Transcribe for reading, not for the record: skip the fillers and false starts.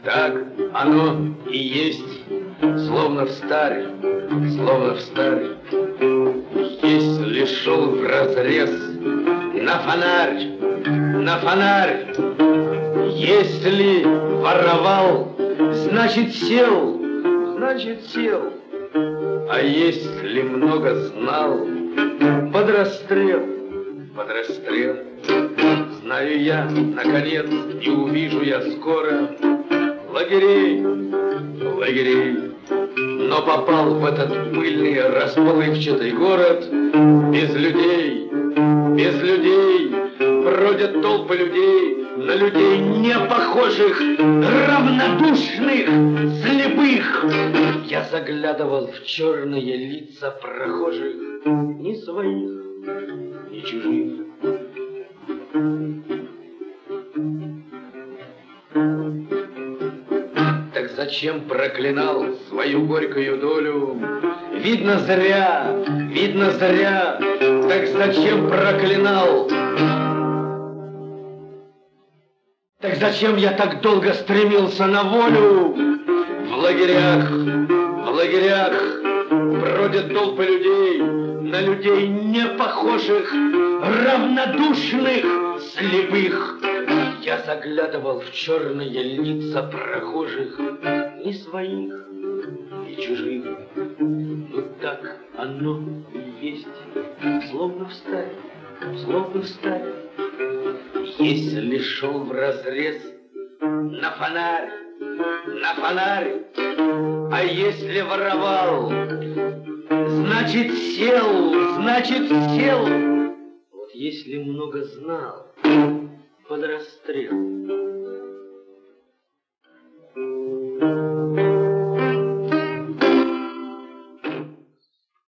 Так оно и есть, словно в старе, словно в старе. Если шел вразрез на фонарь, на фонарь, если воровал, значит сел, значит сел. А если много знал, под расстрел, под расстрел. Знаю я, наконец, и увижу я скоро лагерей, лагерей. Но попал в этот пыльный, расплывчатый город без людей, без людей. Бродят толпы людей, на людей не похожих, равнодушных, слепых. Я заглядывал в черные лица прохожих, ни своих, ни чужих. Так зачем проклинал свою горькую долю? Видно зря, видно зря. Так зачем проклинал? Так зачем я так долго стремился на волю? В лагерях бродят толпы людей, на людей не похожих, равнодушных, слепых. Я заглядывал в черные лица прохожих, ни своих, ни чужих. Ну так оно и есть, словно в старе, словно в старе. Если шел вразрез на фонарь, а если воровал, значит сел, значит сел. Вот если много знал, под расстрел.